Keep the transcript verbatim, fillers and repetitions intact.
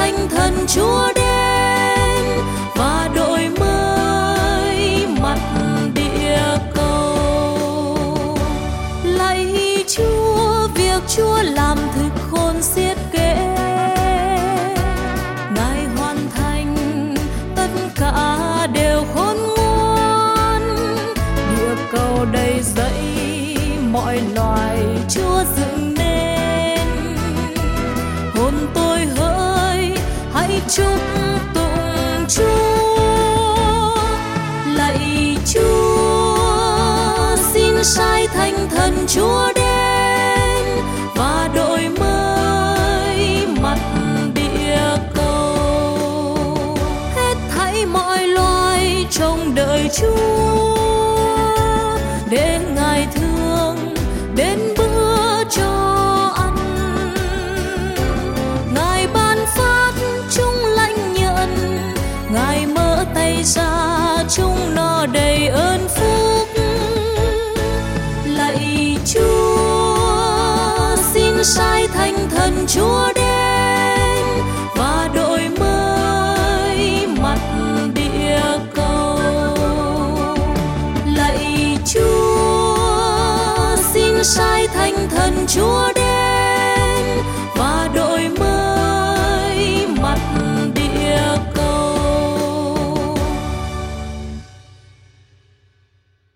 thánh thần Chúa đến và đổi mới mặt địa cầu. Lạy Chúa, việc Chúa làm thực khôn xiết kẽ, Ngài hoàn thành tất cả đều khôn ngoan. Địa cầu đầy dẫy mọi loài Chúa dựng nên, hồn tôi hỡi hãy chúc tụng Chúa. Lạy Chúa, xin sai thánh thần Chúa đến và đổi mới mặt địa cầu. Hết thảy mọi loài trông đợi Chúa để Ngài thương đến bữa cho ăn. Ngài ban phát chúng lãnh nhận, Ngài mở tay ra chúng nó đầy ơn phúc. Lạy Chúa, xin sai thánh thần Chúa